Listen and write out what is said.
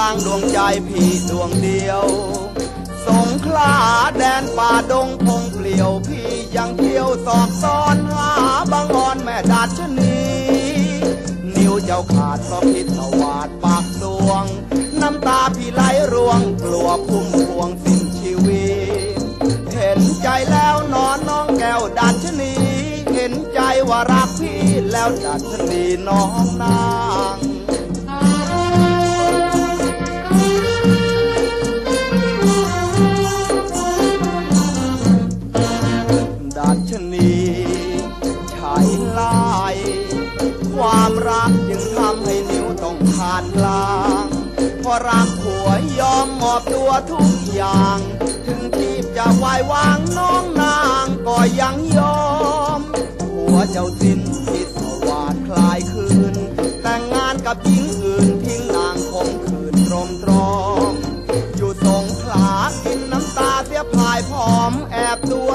างดวงใจพี่ดวงเดียวสงขลาแดนป่าดงพงเปลี่ยวพี่ยังเที่ยวสอบซ้อนหาบางอ่อนแม่ดัชนีนิ้วเจ้าขาดเพราะพิษสวาดปากสวงน้ำตาพี่ไหลร่วงกลัวพุ่มพวงสิ้นชีวิตเห็นใจแล้วนอนน้องแก้วดัชนีเห็นใจว่ารักพี่แล้วดัชนีน้องนางดัชนีชายลายความรักจึงทำให้นิ้วต้องขาดลางเพราะรักผัวยอมมอบตัวทุกอย่างถึงทีบจะวายวางน้องนางก็ยังยอมผัวเจ้าสิ้นพิษวาดคลายคืนแต่งงานกับหญิงอื่นทิ้งนางคมคืนตรมตรอมอยู่สงขลากินน้ำตาเสียพายผอมแอบดู